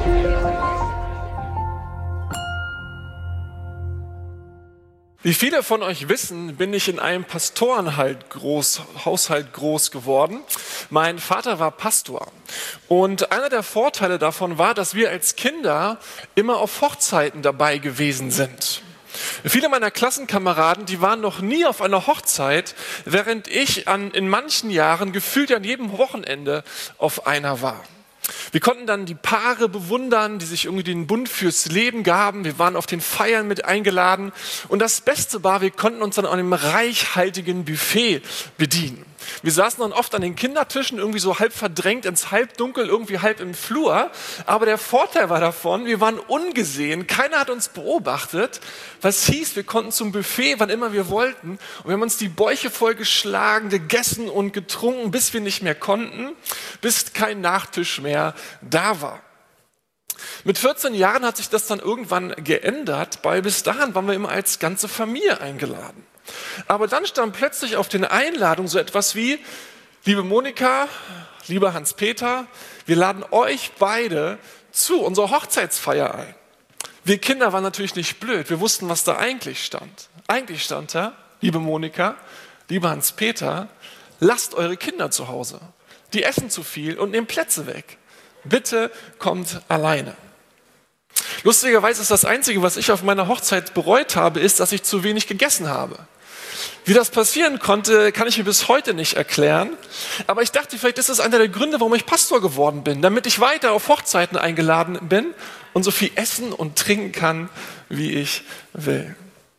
Wie viele von euch wissen, bin ich in einem Pastorenhaushalt groß geworden. Mein Vater war Pastor. Und einer der Vorteile davon war, dass wir als Kinder immer auf Hochzeiten dabei gewesen sind. Viele meiner Klassenkameraden, die waren noch nie auf einer Hochzeit, während ich in manchen Jahren gefühlt an jedem Wochenende auf einer war. Wir konnten dann die Paare bewundern, die sich irgendwie den Bund fürs Leben gaben. Wir waren auf den Feiern mit eingeladen. Und das Beste war, wir konnten uns dann an einem reichhaltigen Buffet bedienen. Wir saßen dann oft an den Kindertischen, irgendwie so halb verdrängt ins Halbdunkel, irgendwie halb im Flur. Aber der Vorteil war davon, wir waren ungesehen. Keiner hat uns beobachtet. Was hieß, wir konnten zum Buffet, wann immer wir wollten. Und wir haben uns die Bäuche vollgeschlagen, gegessen und getrunken, bis wir nicht mehr konnten, bis kein Nachtisch mehr da war. Mit 14 Jahren hat sich das dann irgendwann geändert, weil bis dahin waren wir immer als ganze Familie eingeladen. Aber dann stand plötzlich auf den Einladungen so etwas wie: liebe Monika, lieber Hans-Peter, wir laden euch beide zu unserer Hochzeitsfeier ein. Wir Kinder waren natürlich nicht blöd, wir wussten, was da eigentlich stand. Eigentlich stand da: liebe Monika, lieber Hans-Peter, lasst eure Kinder zu Hause. Die essen zu viel und nehmen Plätze weg. Bitte kommt alleine. Lustigerweise ist das Einzige, was ich auf meiner Hochzeit bereut habe, ist, dass ich zu wenig gegessen habe. Wie das passieren konnte, kann ich mir bis heute nicht erklären. Aber ich dachte, vielleicht ist das einer der Gründe, warum ich Pastor geworden bin, damit ich weiter auf Hochzeiten eingeladen bin und so viel essen und trinken kann, wie ich will.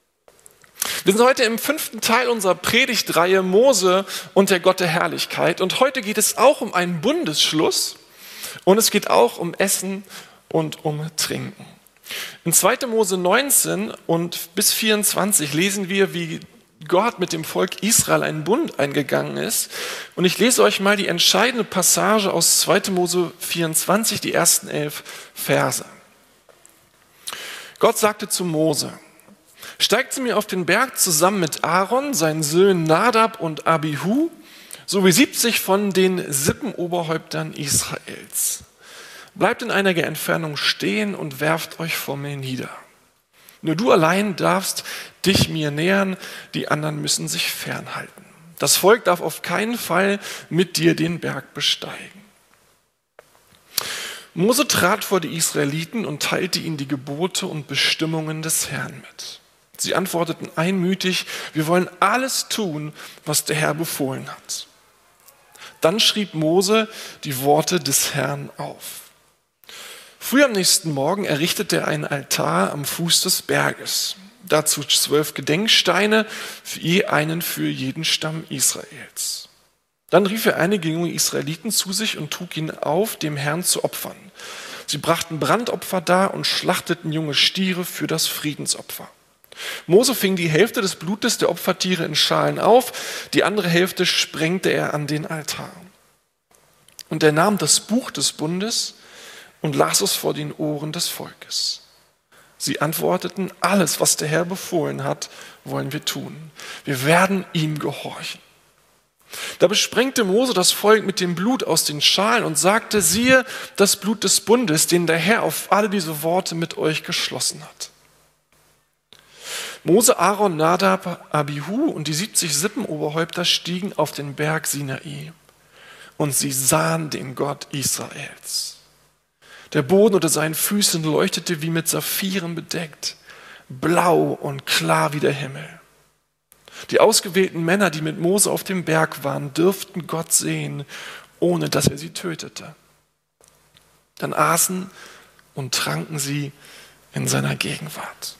Wir sind heute im 5. Teil unserer Predigtreihe Mose und der Gott der Herrlichkeit. Und heute geht es auch um einen Bundesschluss und es geht auch um Essen und um Trinken. In 2. Mose 19 und bis 24 lesen wir, wie Gott mit dem Volk Israel einen Bund eingegangen ist. Und ich lese euch mal die entscheidende Passage aus 2. Mose 24, die ersten 11 Verse. Gott sagte zu Mose: Steigt zu mir auf den Berg zusammen mit Aaron, seinen Söhnen Nadab und Abihu, sowie 70 von den Sippenoberhäuptern Israels. Bleibt in einiger Entfernung stehen und werft euch vor mir nieder. Nur du allein darfst dich mir nähern, die anderen müssen sich fernhalten. Das Volk darf auf keinen Fall mit dir den Berg besteigen. Mose trat vor die Israeliten und teilte ihnen die Gebote und Bestimmungen des Herrn mit. Sie antworteten einmütig: Wir wollen alles tun, was der Herr befohlen hat. Dann schrieb Mose die Worte des Herrn auf. Früh am nächsten Morgen errichtete er einen Altar am Fuß des Berges. Dazu 12 Gedenksteine, je einen für jeden Stamm Israels. Dann rief er einige junge Israeliten zu sich und trug ihnen auf, dem Herrn zu opfern. Sie brachten Brandopfer dar und schlachteten junge Stiere für das Friedensopfer. Mose fing die Hälfte des Blutes der Opfertiere in Schalen auf, die andere Hälfte sprengte er an den Altar. Und er nahm das Buch des Bundes und las es vor den Ohren des Volkes. Sie antworteten: Alles, was der Herr befohlen hat, wollen wir tun. Wir werden ihm gehorchen. Da besprengte Mose das Volk mit dem Blut aus den Schalen und sagte: Siehe, das Blut des Bundes, den der Herr auf alle diese Worte mit euch geschlossen hat. Mose, Aaron, Nadab, Abihu und die 70 Sippenoberhäupter stiegen auf den Berg Sinai und sie sahen den Gott Israels. Der Boden unter seinen Füßen leuchtete wie mit Saphiren bedeckt, blau und klar wie der Himmel. Die ausgewählten Männer, die mit Mose auf dem Berg waren, dürften Gott sehen, ohne dass er sie tötete. Dann aßen und tranken sie in seiner Gegenwart.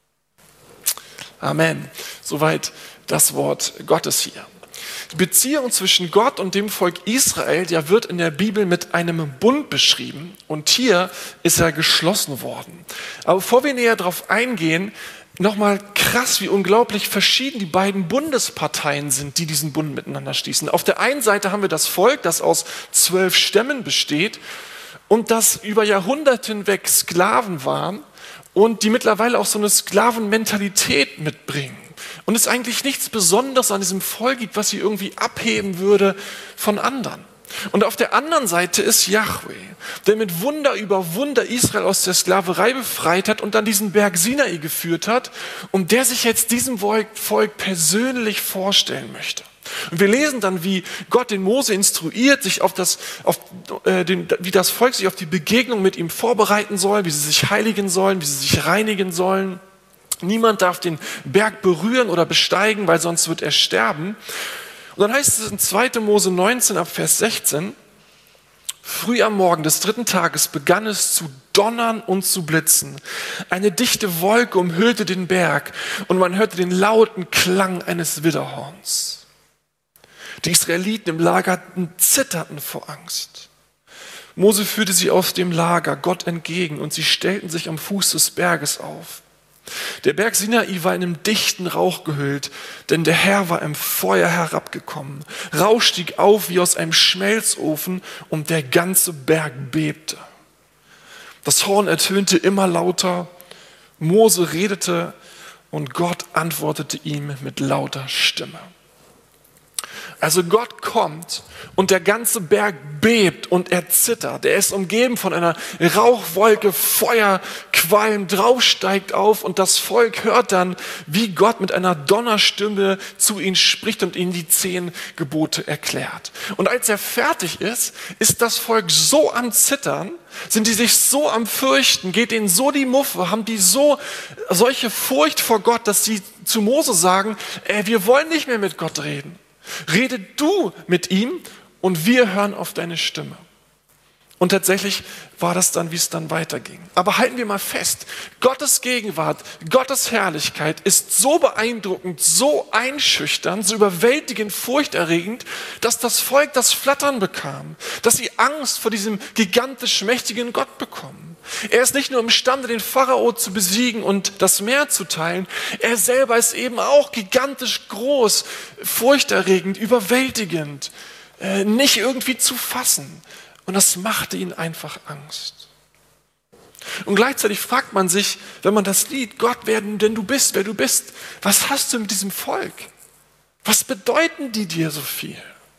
Amen. Soweit das Wort Gottes hier. Die Beziehung zwischen Gott und dem Volk Israel, der wird in der Bibel mit einem Bund beschrieben und hier ist er geschlossen worden. Aber bevor wir näher darauf eingehen, nochmal krass, wie unglaublich verschieden die beiden Bundesparteien sind, die diesen Bund miteinander schließen. Auf der einen Seite haben wir das Volk, das aus 12 Stämmen besteht und das über Jahrhunderte hinweg Sklaven waren und die mittlerweile auch so eine Sklavenmentalität mitbringen. Und es eigentlich nichts Besonderes an diesem Volk gibt, was sie irgendwie abheben würde von anderen. Und auf der anderen Seite ist Jahwe, der mit Wunder über Wunder Israel aus der Sklaverei befreit hat und dann diesen Berg Sinai geführt hat und der sich jetzt diesem Volk persönlich vorstellen möchte. Und wir lesen dann, wie Gott den Mose instruiert, wie das Volk sich auf die Begegnung mit ihm vorbereiten soll, wie sie sich heiligen sollen, wie sie sich reinigen sollen. Niemand darf den Berg berühren oder besteigen, weil sonst wird er sterben. Und dann heißt es in 2. Mose 19 ab Vers 16, früh am Morgen des 3. Tages begann es zu donnern und zu blitzen. Eine dichte Wolke umhüllte den Berg und man hörte den lauten Klang eines Widderhorns. Die Israeliten im Lager zitterten vor Angst. Mose führte sie aus dem Lager Gott entgegen und sie stellten sich am Fuß des Berges auf. Der Berg Sinai war in einem dichten Rauch gehüllt, denn der Herr war im Feuer herabgekommen. Rauch stieg auf wie aus einem Schmelzofen und der ganze Berg bebte. Das Horn ertönte immer lauter, Mose redete und Gott antwortete ihm mit lauter Stimme. Also Gott kommt und der ganze Berg bebt und er zittert. Er ist umgeben von einer Rauchwolke, Feuer, Qualm, drauf steigt auf und das Volk hört dann, wie Gott mit einer Donnerstimme zu ihnen spricht und ihnen die 10 Gebote erklärt. Und als er fertig ist das Volk so am Zittern, sind die sich so am Fürchten, geht denen so die Muffe, haben die solche Furcht vor Gott, dass sie zu Mose sagen, wir wollen nicht mehr mit Gott reden. Rede du mit ihm und wir hören auf deine Stimme. Und tatsächlich war das dann, wie es dann weiterging. Aber halten wir mal fest, Gottes Gegenwart, Gottes Herrlichkeit ist so beeindruckend, so einschüchternd, so überwältigend, furchterregend, dass das Volk das Flattern bekam, dass sie Angst vor diesem gigantisch mächtigen Gott bekommen. Er ist nicht nur imstande, den Pharao zu besiegen und das Meer zu teilen, er selber ist eben auch gigantisch groß, furchterregend, überwältigend, nicht irgendwie zu fassen. Und das machte ihnen einfach Angst. Und gleichzeitig fragt man sich, wenn man das Lied, Gott, wer denn du bist, wer du bist, was hast du mit diesem Volk? Was bedeuten die dir so viel?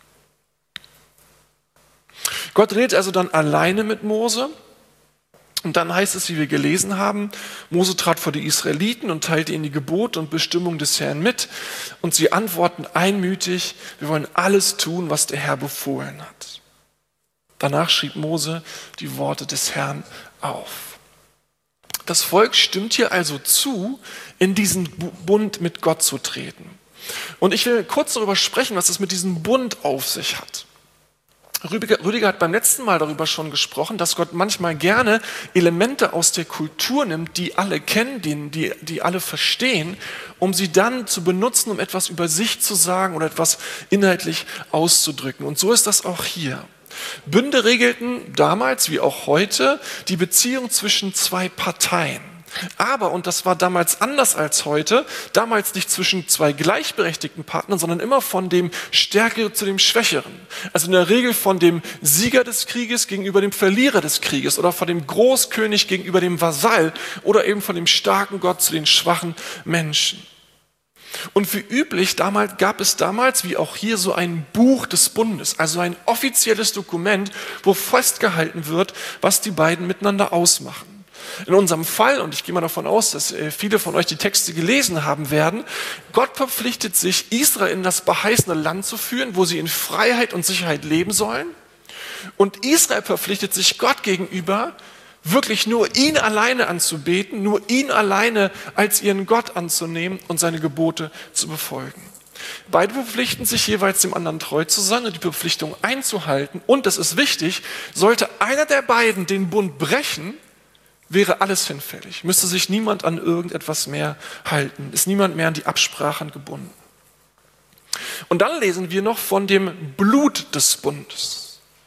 Gott redet also dann alleine mit Mose. Und dann heißt es, wie wir gelesen haben, Mose trat vor die Israeliten und teilte ihnen die Gebote und Bestimmungen des Herrn mit. Und sie antworten einmütig, wir wollen alles tun, was der Herr befohlen hat. Danach schrieb Mose die Worte des Herrn auf. Das Volk stimmt hier also zu, in diesen Bund mit Gott zu treten. Und ich will kurz darüber sprechen, was es mit diesem Bund auf sich hat. Rüdiger hat beim letzten Mal darüber schon gesprochen, dass Gott manchmal gerne Elemente aus der Kultur nimmt, die alle kennen, die alle verstehen, um sie dann zu benutzen, um etwas über sich zu sagen oder etwas inhaltlich auszudrücken. Und so ist das auch hier. Bünde regelten damals wie auch heute die Beziehung zwischen 2 Parteien. Aber, und das war damals anders als heute, damals nicht zwischen 2 gleichberechtigten Partnern, sondern immer von dem Stärkeren zu dem Schwächeren. Also in der Regel von dem Sieger des Krieges gegenüber dem Verlierer des Krieges oder von dem Großkönig gegenüber dem Vasall oder eben von dem starken Gott zu den schwachen Menschen. Und wie üblich gab es damals, wie auch hier, so ein Buch des Bundes, also ein offizielles Dokument, wo festgehalten wird, was die beiden miteinander ausmachen. In unserem Fall, und ich gehe mal davon aus, dass viele von euch die Texte gelesen haben werden, Gott verpflichtet sich, Israel in das verheißene Land zu führen, wo sie in Freiheit und Sicherheit leben sollen. Und Israel verpflichtet sich Gott gegenüber, wirklich nur ihn alleine anzubeten, nur ihn alleine als ihren Gott anzunehmen und seine Gebote zu befolgen. Beide verpflichten sich jeweils dem anderen treu zu sein und die Verpflichtung einzuhalten. Und, das ist wichtig, sollte einer der beiden den Bund brechen, wäre alles hinfällig. Müsste sich niemand an irgendetwas mehr halten, ist niemand mehr an die Absprachen gebunden. Und dann lesen wir noch von dem Blut des Bundes.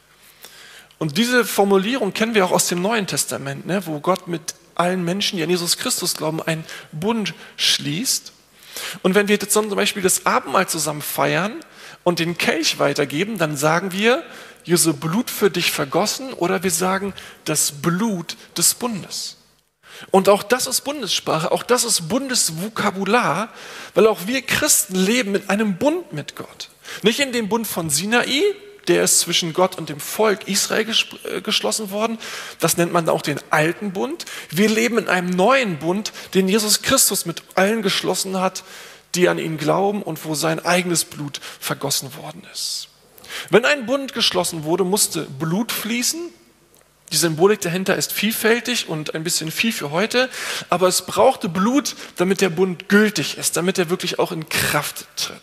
Und diese Formulierung kennen wir auch aus dem Neuen Testament, wo Gott mit allen Menschen, die an Jesus Christus glauben, einen Bund schließt. Und wenn wir jetzt zum Beispiel das Abendmahl zusammen feiern und den Kelch weitergeben, dann sagen wir, Jesu Blut für dich vergossen, oder wir sagen, das Blut des Bundes. Und auch das ist Bundessprache, auch das ist Bundesvokabular, weil auch wir Christen leben mit einem Bund mit Gott. Nicht in dem Bund von Sinai, der ist zwischen Gott und dem Volk Israel geschlossen worden. Das nennt man auch den alten Bund. Wir leben in einem neuen Bund, den Jesus Christus mit allen geschlossen hat, die an ihn glauben und wo sein eigenes Blut vergossen worden ist. Wenn ein Bund geschlossen wurde, musste Blut fließen. Die Symbolik dahinter ist vielfältig und ein bisschen viel für heute, aber es brauchte Blut, damit der Bund gültig ist, damit er wirklich auch in Kraft tritt.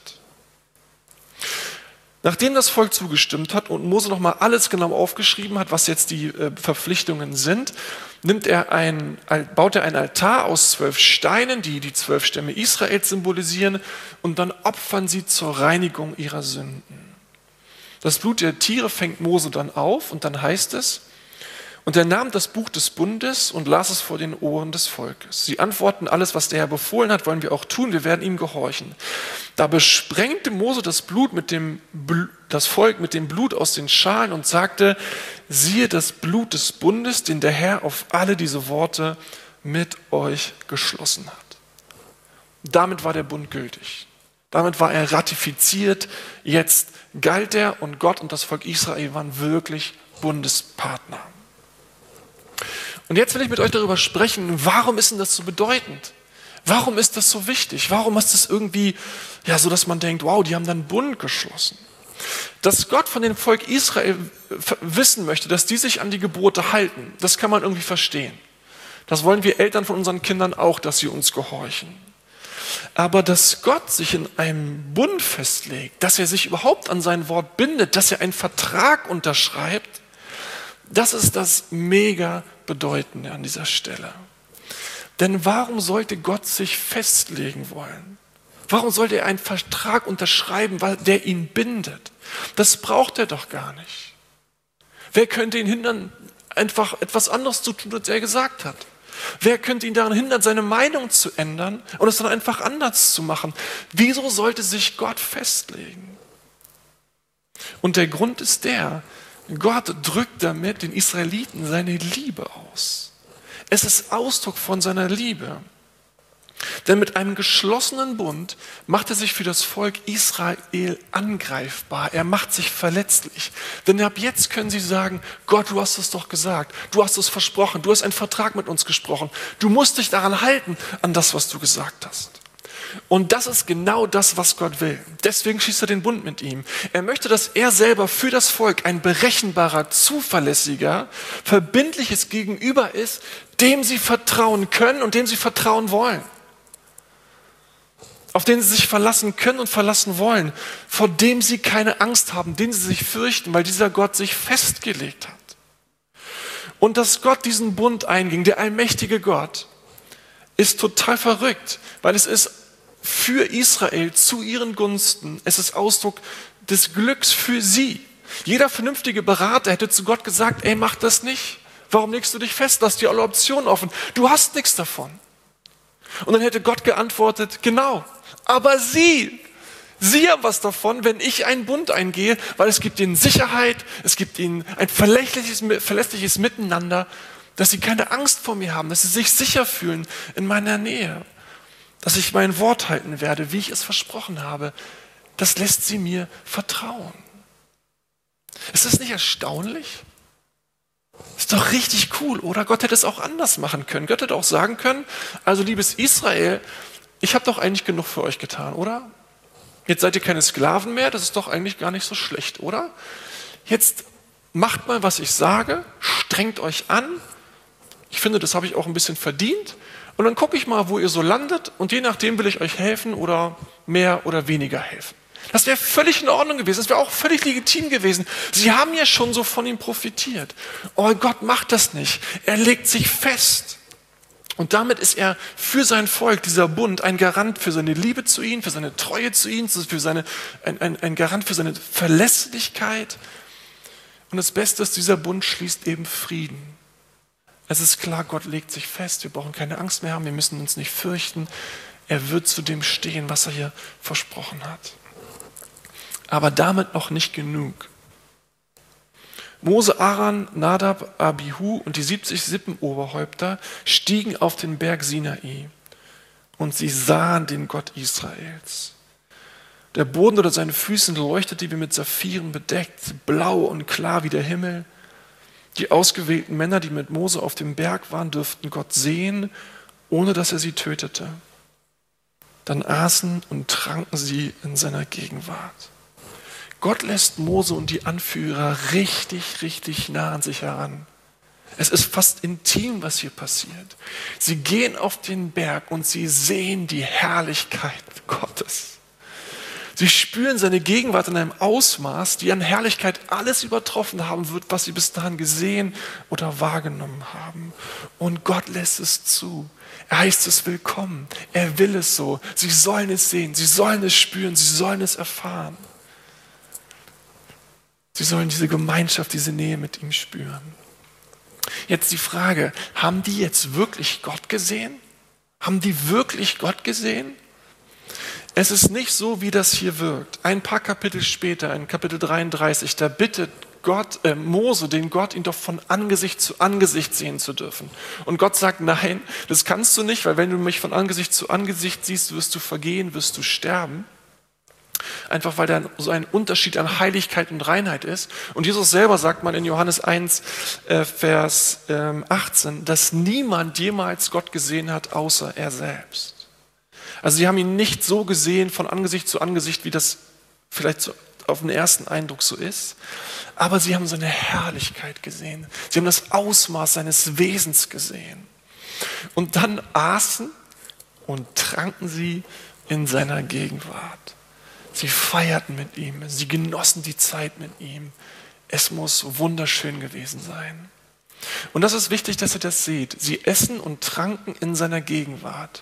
Nachdem das Volk zugestimmt hat und Mose nochmal alles genau aufgeschrieben hat, was jetzt die Verpflichtungen sind, baut er einen Altar aus 12 Steinen, die die 12 Stämme Israels symbolisieren, und dann opfern sie zur Reinigung ihrer Sünden. Das Blut der Tiere fängt Mose dann auf und dann heißt es: Und er nahm das Buch des Bundes und las es vor den Ohren des Volkes. Sie antworten: Alles, was der Herr befohlen hat, wollen wir auch tun, wir werden ihm gehorchen. Da besprengte Mose das Volk mit dem Blut aus den Schalen und sagte: Siehe das Blut des Bundes, den der Herr auf alle diese Worte mit euch geschlossen hat. Damit war der Bund gültig. Damit war er ratifiziert. Jetzt galt er und Gott und das Volk Israel waren wirklich Bundespartner. Und jetzt will ich mit euch darüber sprechen, warum ist denn das so bedeutend? Warum ist das so wichtig? Warum ist das irgendwie so, dass man denkt, wow, die haben dann einen Bund geschlossen? Dass Gott von dem Volk Israel wissen möchte, dass die sich an die Gebote halten, das kann man irgendwie verstehen. Das wollen wir Eltern von unseren Kindern auch, dass sie uns gehorchen. Aber dass Gott sich in einem Bund festlegt, dass er sich überhaupt an sein Wort bindet, dass er einen Vertrag unterschreibt, das ist das mega Bedeutende an dieser Stelle. Denn warum sollte Gott sich festlegen wollen? Warum sollte er einen Vertrag unterschreiben, der ihn bindet? Das braucht er doch gar nicht. Wer könnte ihn hindern, einfach etwas anderes zu tun, als er gesagt hat? Wer könnte ihn daran hindern, seine Meinung zu ändern und es dann einfach anders zu machen? Wieso sollte sich Gott festlegen? Und der Grund ist Gott drückt damit den Israeliten seine Liebe aus. Es ist Ausdruck von seiner Liebe. Denn mit einem geschlossenen Bund macht er sich für das Volk Israel angreifbar. Er macht sich verletzlich. Denn ab jetzt können sie sagen: Gott, du hast es doch gesagt. Du hast es versprochen. Du hast einen Vertrag mit uns gesprochen. Du musst dich daran halten, an das, was du gesagt hast. Und das ist genau das, was Gott will. Deswegen schließt er den Bund mit ihm. Er möchte, dass er selber für das Volk ein berechenbarer, zuverlässiger, verbindliches Gegenüber ist, dem sie vertrauen können und dem sie vertrauen wollen. Auf den sie sich verlassen können und verlassen wollen, vor dem sie keine Angst haben, den sie sich fürchten, weil dieser Gott sich festgelegt hat. Und dass Gott diesen Bund einging, der allmächtige Gott, ist total verrückt, weil es ist für Israel zu ihren Gunsten. Es ist Ausdruck des Glücks für sie. Jeder vernünftige Berater hätte zu Gott gesagt: Ey, mach das nicht. Warum legst du dich fest? Lass dir alle Optionen offen. Du hast nichts davon. Und dann hätte Gott geantwortet: Genau, aber sie haben was davon, wenn ich einen Bund eingehe, weil es gibt ihnen Sicherheit, es gibt ihnen ein verlässliches Miteinander, dass sie keine Angst vor mir haben, dass sie sich sicher fühlen in meiner Nähe, dass ich mein Wort halten werde, wie ich es versprochen habe. Das lässt sie mir vertrauen. Ist das nicht erstaunlich? Ist doch richtig cool, oder? Gott hätte es auch anders machen können. Gott hätte auch sagen können: Also liebes Israel, ich habe doch eigentlich genug für euch getan, oder? Jetzt seid ihr keine Sklaven mehr, das ist doch eigentlich gar nicht so schlecht, oder? Jetzt macht mal, was ich sage, strengt euch an. Ich finde, das habe ich auch ein bisschen verdient. Und dann gucke ich mal, wo ihr so landet, und je nachdem will ich euch helfen oder mehr oder weniger helfen. Das wäre völlig in Ordnung gewesen, das wäre auch völlig legitim gewesen. Sie haben ja schon so von ihm profitiert. Aber Gott macht das nicht. Er legt sich fest. Und damit ist er für sein Volk, dieser Bund, ein Garant für seine Liebe zu ihnen, für seine Treue zu ihnen, ein Garant für seine Verlässlichkeit. Und das Beste ist, dieser Bund schließt eben Frieden. Es ist klar, Gott legt sich fest, wir brauchen keine Angst mehr haben, wir müssen uns nicht fürchten. Er wird zu dem stehen, was er hier versprochen hat. Aber damit noch nicht genug. Mose, Aaron, Nadab, Abihu und die 70 Sippenoberhäupter stiegen auf den Berg Sinai und sie sahen den Gott Israels. Der Boden unter seinen Füßen leuchtete wie mit Saphiren bedeckt, blau und klar wie der Himmel. Die ausgewählten Männer, die mit Mose auf dem Berg waren, dürften Gott sehen, ohne dass er sie tötete. Dann aßen und tranken sie in seiner Gegenwart. Gott lässt Mose und die Anführer richtig nah an sich heran. Es ist fast intim, was hier passiert. Sie gehen auf den Berg und sie sehen die Herrlichkeit Gottes. Sie spüren seine Gegenwart in einem Ausmaß, die an Herrlichkeit alles übertroffen haben wird, was sie bis dahin gesehen oder wahrgenommen haben. Und Gott lässt es zu. Er heißt es willkommen. Er will es so. Sie sollen es sehen. Sie sollen es spüren. Sie sollen es erfahren. Sie sollen diese Gemeinschaft, diese Nähe mit ihm spüren. Jetzt die Frage, haben die jetzt wirklich Gott gesehen? Haben die wirklich Gott gesehen? Es ist nicht so, wie das hier wirkt. Ein paar Kapitel später, in Kapitel 33, da bittet Mose den Gott, ihn doch von Angesicht zu Angesicht sehen zu dürfen. Und Gott sagt, nein, das kannst du nicht, weil wenn du mich von Angesicht zu Angesicht siehst, wirst du vergehen, wirst du sterben. Einfach weil da so ein Unterschied an Heiligkeit und Reinheit ist. Und Jesus selber sagt mal in Johannes 1, Vers 18, dass niemand jemals Gott gesehen hat, außer er selbst. Also sie haben ihn nicht so gesehen von Angesicht zu Angesicht, wie das vielleicht so auf den ersten Eindruck so ist. Aber sie haben seine Herrlichkeit gesehen. Sie haben das Ausmaß seines Wesens gesehen. Und dann aßen und tranken sie in seiner Gegenwart. Sie feierten mit ihm, sie genossen die Zeit mit ihm. Es muss wunderschön gewesen sein. Und das ist wichtig, dass ihr das seht. Sie essen und tranken in seiner Gegenwart.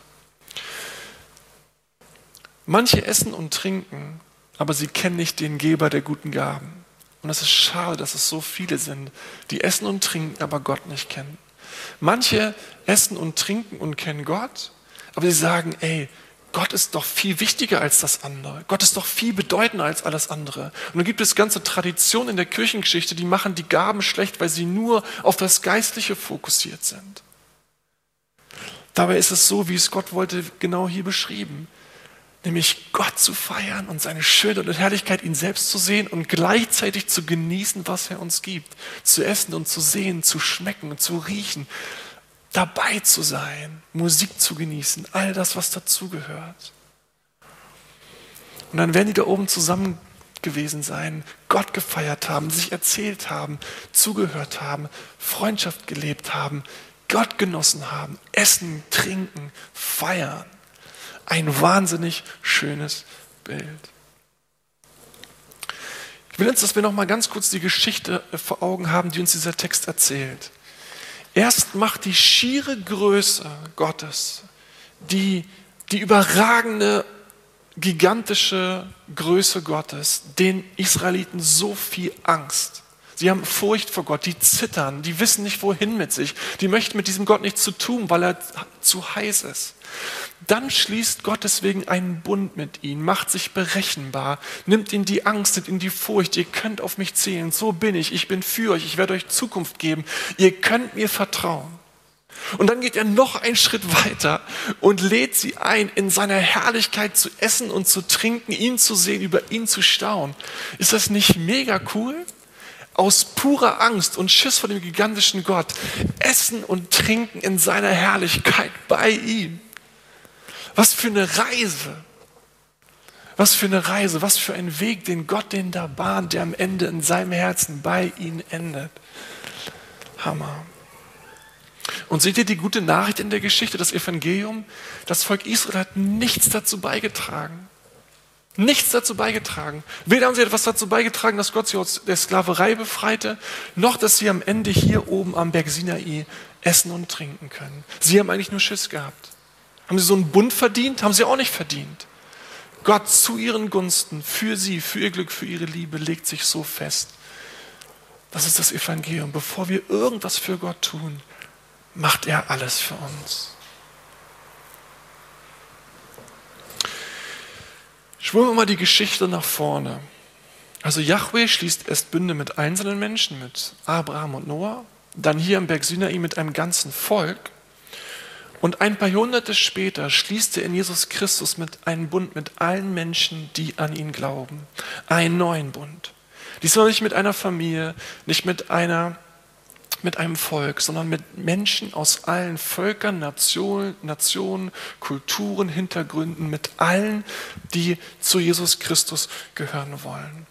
Manche essen und trinken, aber sie kennen nicht den Geber der guten Gaben. Und es ist schade, dass es so viele sind, die essen und trinken, aber Gott nicht kennen. Manche essen und trinken und kennen Gott, aber sie sagen, ey, Gott ist doch viel wichtiger als das andere. Gott ist doch viel bedeutender als alles andere. Und dann gibt es ganze Traditionen in der Kirchengeschichte, die machen die Gaben schlecht, weil sie nur auf das Geistliche fokussiert sind. Dabei ist es so, wie es Gott wollte, genau hier beschrieben. Nämlich Gott zu feiern und seine Schönheit und Herrlichkeit, ihn selbst zu sehen und gleichzeitig zu genießen, was er uns gibt. Zu essen und zu sehen, zu schmecken und zu riechen, dabei zu sein, Musik zu genießen, all das, was dazugehört. Und dann werden die da oben zusammen gewesen sein, Gott gefeiert haben, sich erzählt haben, zugehört haben, Freundschaft gelebt haben, Gott genossen haben, essen, trinken, feiern. Ein wahnsinnig schönes Bild. Ich will uns, dass wir noch mal ganz kurz die Geschichte vor Augen haben, die uns dieser Text erzählt. Erst macht die schiere Größe Gottes, die überragende, gigantische Größe Gottes, den Israeliten so viel Angst. Sie haben Furcht vor Gott, die zittern, die wissen nicht, wohin mit sich. Die möchten mit diesem Gott nichts zu tun, weil er zu heiß ist. Dann schließt Gott deswegen einen Bund mit ihnen, macht sich berechenbar, nimmt ihnen die Angst, nimmt ihnen die Furcht. Ihr könnt auf mich zählen, so bin ich bin für euch, ich werde euch Zukunft geben. Ihr könnt mir vertrauen. Und dann geht er noch einen Schritt weiter und lädt sie ein, in seiner Herrlichkeit zu essen und zu trinken, ihn zu sehen, über ihn zu staunen. Ist das nicht mega cool? Aus purer Angst und Schiss vor dem gigantischen Gott essen und trinken in seiner Herrlichkeit bei ihm. Was für eine Reise. Was für eine Reise, was für ein Weg, den Gott den da bahnt, der am Ende in seinem Herzen bei ihnen endet. Hammer. Und seht ihr die gute Nachricht in der Geschichte, das Evangelium? Das Volk Israel hat nichts dazu beigetragen. Nichts dazu beigetragen. Weder haben sie etwas dazu beigetragen, dass Gott sie aus der Sklaverei befreite, noch dass sie am Ende hier oben am Berg Sinai essen und trinken können. Sie haben eigentlich nur Schiss gehabt. Haben sie so einen Bund verdient? Haben sie auch nicht verdient. Gott zu ihren Gunsten, für sie, für ihr Glück, für ihre Liebe legt sich so fest. Das ist das Evangelium. Bevor wir irgendwas für Gott tun, macht er alles für uns. Schwimmen wir mal die Geschichte nach vorne. Also Jahwe schließt erst Bünde mit einzelnen Menschen, mit Abraham und Noah, dann hier am Berg Sinai mit einem ganzen Volk. Und ein paar Jahrhunderte später schließt er in Jesus Christus einen Bund mit allen Menschen, die an ihn glauben. Einen neuen Bund. Diesmal nicht mit einer Familie, nicht mit einem Volk, sondern mit Menschen aus allen Völkern, Nationen, Kulturen, Hintergründen, mit allen, die zu Jesus Christus gehören wollen.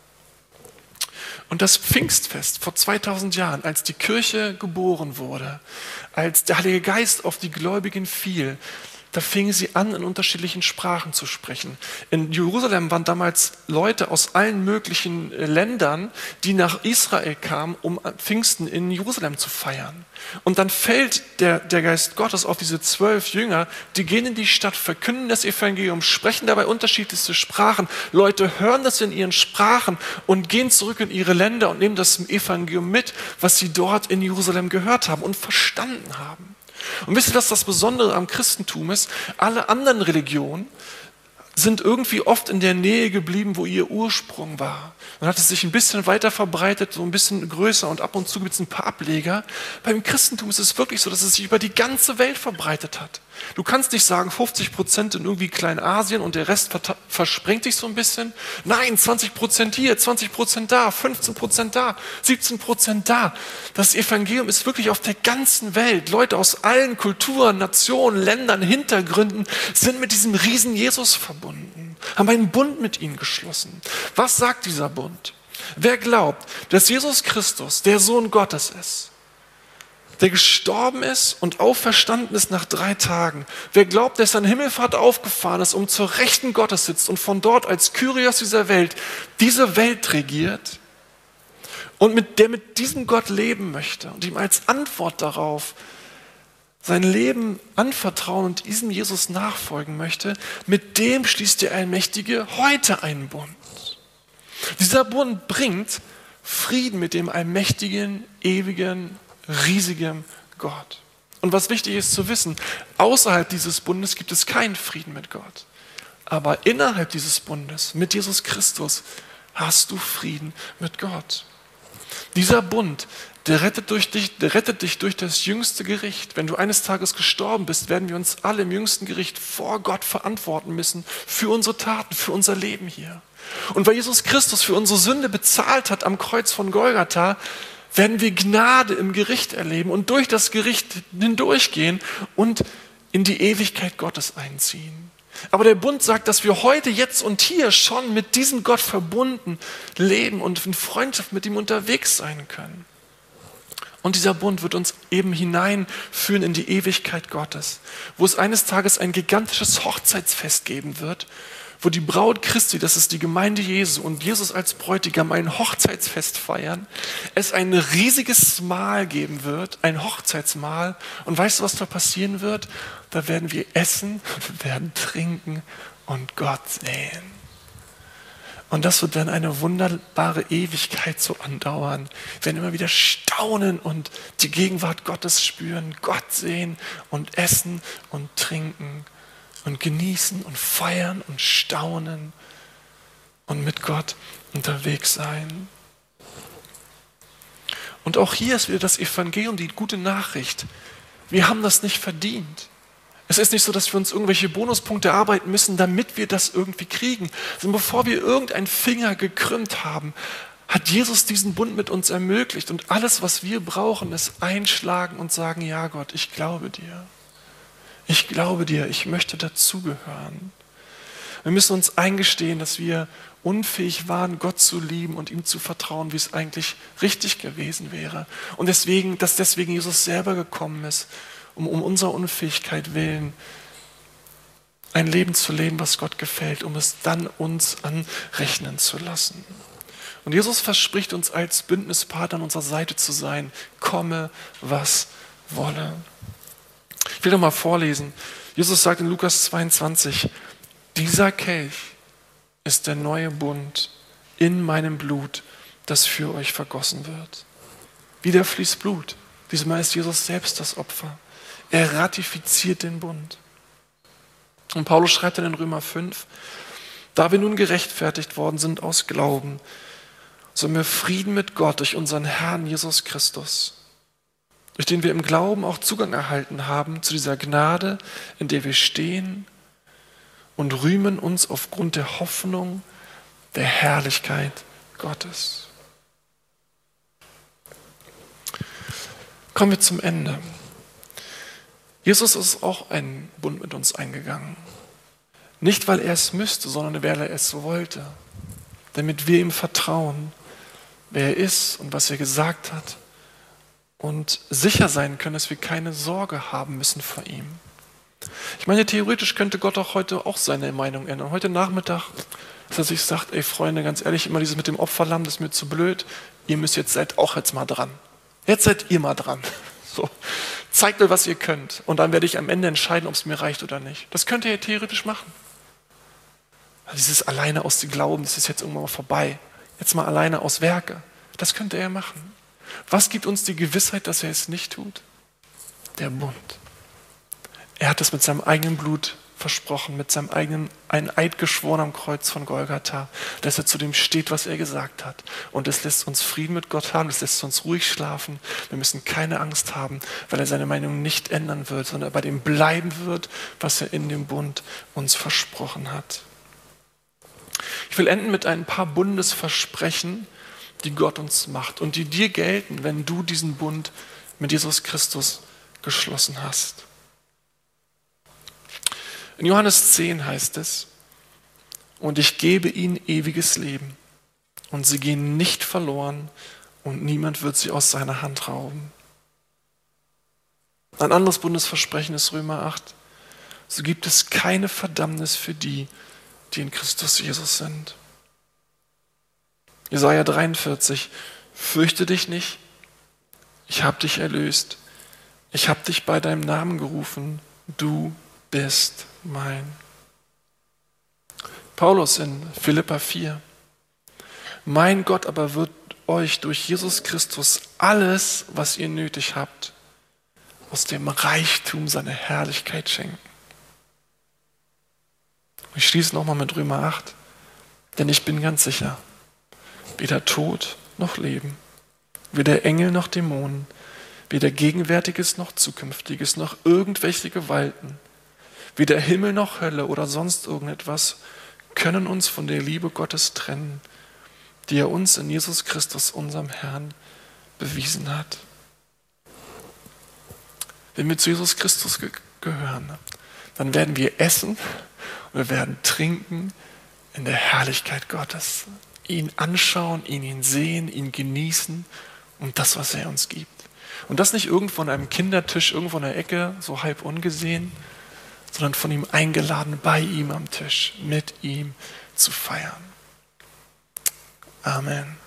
Und das Pfingstfest vor 2000 Jahren, als die Kirche geboren wurde, als der Heilige Geist auf die Gläubigen fiel, da fingen sie an, in unterschiedlichen Sprachen zu sprechen. In Jerusalem waren damals Leute aus allen möglichen Ländern, die nach Israel kamen, um Pfingsten in Jerusalem zu feiern. Und dann fällt der Geist Gottes auf diese 12 Jünger, die gehen in die Stadt, verkünden das Evangelium, sprechen dabei unterschiedlichste Sprachen. Leute hören das in ihren Sprachen und gehen zurück in ihre Länder und nehmen das Evangelium mit, was sie dort in Jerusalem gehört haben und verstanden haben. Und wisst ihr, was das Besondere am Christentum ist? Alle anderen Religionen sind irgendwie oft in der Nähe geblieben, wo ihr Ursprung war. Dann hat es sich ein bisschen weiter verbreitet, so ein bisschen größer und ab und zu gibt es ein paar Ableger. Beim Christentum ist es wirklich so, dass es sich über die ganze Welt verbreitet hat. Du kannst nicht sagen, 50% in irgendwie Kleinasien und der Rest versprengt sich so ein bisschen. Nein, 20% hier, 20% da, 15% da, 17% da. Das Evangelium ist wirklich auf der ganzen Welt. Leute aus allen Kulturen, Nationen, Ländern, Hintergründen sind mit diesem riesen Jesus verbunden, haben einen Bund mit ihm geschlossen. Was sagt dieser Bund? Wer glaubt, dass Jesus Christus der Sohn Gottes ist, der gestorben ist und auferstanden ist nach 3 Tagen. Wer glaubt, dass er in Himmelfahrt aufgefahren ist, um zur Rechten Gottes sitzt und von dort als Kyrios dieser Welt diese Welt regiert und der mit diesem Gott leben möchte und ihm als Antwort darauf sein Leben anvertrauen und diesem Jesus nachfolgen möchte, mit dem schließt der Allmächtige heute einen Bund. Dieser Bund bringt Frieden mit dem allmächtigen, ewigen, riesigem Gott. Und was wichtig ist zu wissen, außerhalb dieses Bundes gibt es keinen Frieden mit Gott. Aber innerhalb dieses Bundes, mit Jesus Christus, hast du Frieden mit Gott. Dieser Bund, der rettet dich durch das jüngste Gericht. Wenn du eines Tages gestorben bist, werden wir uns alle im jüngsten Gericht vor Gott verantworten müssen für unsere Taten, für unser Leben hier. Und weil Jesus Christus für unsere Sünde bezahlt hat am Kreuz von Golgatha, werden wir Gnade im Gericht erleben und durch das Gericht hindurchgehen und in die Ewigkeit Gottes einziehen. Aber der Bund sagt, dass wir heute, jetzt und hier schon mit diesem Gott verbunden leben und in Freundschaft mit ihm unterwegs sein können. Und dieser Bund wird uns eben hineinführen in die Ewigkeit Gottes, wo es eines Tages ein gigantisches Hochzeitsfest geben wird, wo die Braut Christi, das ist die Gemeinde Jesu und Jesus als Bräutigam ein Hochzeitsfest feiern, es ein riesiges Mahl geben wird, ein Hochzeitsmahl. Und weißt du, was da passieren wird? Da werden wir essen, wir werden trinken und Gott sehen. Und das wird dann eine wunderbare Ewigkeit so andauern. Wir werden immer wieder staunen und die Gegenwart Gottes spüren, Gott sehen und essen und trinken und genießen und feiern und staunen und mit Gott unterwegs sein. Und auch hier ist wieder das Evangelium, die gute Nachricht. Wir haben das nicht verdient. Es ist nicht so, dass wir uns irgendwelche Bonuspunkte erarbeiten müssen, damit wir das irgendwie kriegen. Sondern bevor wir irgendeinen Finger gekrümmt haben, hat Jesus diesen Bund mit uns ermöglicht. Und alles, was wir brauchen, ist einschlagen und sagen, ja Gott, ich glaube dir. Ich glaube dir, ich möchte dazugehören. Wir müssen uns eingestehen, dass wir unfähig waren, Gott zu lieben und ihm zu vertrauen, wie es eigentlich richtig gewesen wäre. Und dass deswegen Jesus selber gekommen ist, um unserer Unfähigkeit willen ein Leben zu leben, was Gott gefällt, um es dann uns anrechnen zu lassen. Und Jesus verspricht uns als Bündnispartner an unserer Seite zu sein, komme, was wolle. Ich will noch mal vorlesen. Jesus sagt in Lukas 22, dieser Kelch ist der neue Bund in meinem Blut, das für euch vergossen wird. Wieder fließt Blut. Diesmal ist Jesus selbst das Opfer. Er ratifiziert den Bund. Und Paulus schreibt dann in Römer 5, da wir nun gerechtfertigt worden sind aus Glauben, so haben wir Frieden mit Gott durch unseren Herrn Jesus Christus. durch den wir im Glauben auch Zugang erhalten haben zu dieser Gnade, in der wir stehen und rühmen uns aufgrund der Hoffnung der Herrlichkeit Gottes. Kommen wir zum Ende. Jesus ist auch einen Bund mit uns eingegangen. Nicht, weil er es müsste, sondern weil er es wollte. Damit wir ihm vertrauen, wer er ist und was er gesagt hat. Und sicher sein können, dass wir keine Sorge haben müssen vor ihm. Ich meine, theoretisch könnte Gott auch heute auch seine Meinung ändern. Heute Nachmittag, dass er sich sagt, ey Freunde, ganz ehrlich, immer dieses mit dem Opferlamm, das ist mir zu blöd. Ihr müsst seid auch jetzt mal dran. Jetzt seid ihr mal dran. So. Zeigt mir, was ihr könnt. Und dann werde ich am Ende entscheiden, ob es mir reicht oder nicht. Das könnt ihr ja theoretisch machen. Dieses alleine aus dem Glauben, das ist jetzt irgendwann mal vorbei. Jetzt mal alleine aus Werke. Das könnte er machen. Was gibt uns die Gewissheit, dass er es nicht tut? Der Bund. Er hat es mit seinem eigenen Blut versprochen, mit seinem eigenen, einen Eid geschworen am Kreuz von Golgatha, dass er zu dem steht, was er gesagt hat. Und es lässt uns Frieden mit Gott haben, es lässt uns ruhig schlafen. Wir müssen keine Angst haben, weil er seine Meinung nicht ändern wird, sondern bei dem bleiben wird, was er in dem Bund uns versprochen hat. Ich will enden mit ein paar Bundesversprechen, die Gott uns macht und die dir gelten, wenn du diesen Bund mit Jesus Christus geschlossen hast. In Johannes 10 heißt es, und ich gebe ihnen ewiges Leben und sie gehen nicht verloren und niemand wird sie aus seiner Hand rauben. Ein anderes Bundesversprechen ist Römer 8, so gibt es keine Verdammnis für die, die in Christus Jesus sind. Jesaja 43, fürchte dich nicht, ich habe dich erlöst, ich habe dich bei deinem Namen gerufen, du bist mein. Paulus in Philipper 4, mein Gott aber wird euch durch Jesus Christus alles, was ihr nötig habt, aus dem Reichtum seiner Herrlichkeit schenken. Ich schließe nochmal mit Römer 8, denn ich bin ganz sicher, weder Tod noch Leben, weder Engel noch Dämonen, weder Gegenwärtiges noch Zukünftiges, noch irgendwelche Gewalten, weder Himmel noch Hölle oder sonst irgendetwas können uns von der Liebe Gottes trennen, die er uns in Jesus Christus, unserem Herrn, bewiesen hat. Wenn wir zu Jesus Christus gehören, dann werden wir essen und wir werden trinken in der Herrlichkeit Gottes. Ihn anschauen, ihn sehen, ihn genießen und das, was er uns gibt. Und das nicht irgendwo an einem Kindertisch, irgendwo in der Ecke, so halb ungesehen, sondern von ihm eingeladen, bei ihm am Tisch, mit ihm zu feiern. Amen.